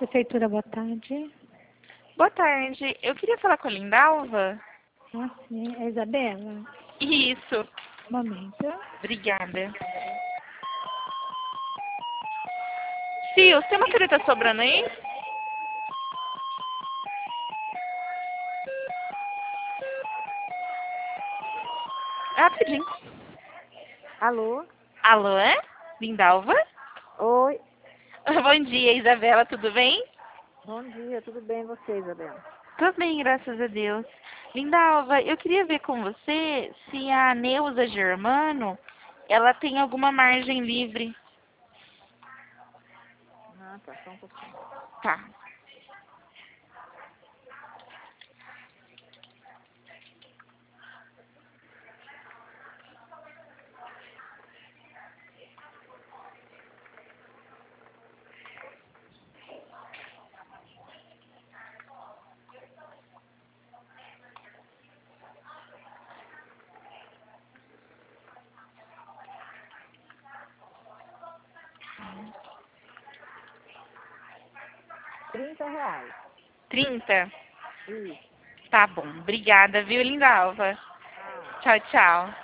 Prefeitura, boa tarde. Boa tarde. Eu queria falar com a Lindalva. Ah, sim. É Isabela? Isso. Um momento. Obrigada. Fio, tem uma caneta sobrando aí? Rapidinho. Alô? Alô, é? Lindalva? Oi. Bom dia, Isabela, tudo bem? Bom dia, tudo bem você, Isabela? Tudo bem, graças a Deus. Lindalva, eu queria ver com você se a Neuza Germano, ela tem alguma margem livre. Ah, tá, só um pouquinho. Tá. R$ 30. 30? Isso. Tá bom. Obrigada, viu, Lindalva? Ah. Tchau, tchau.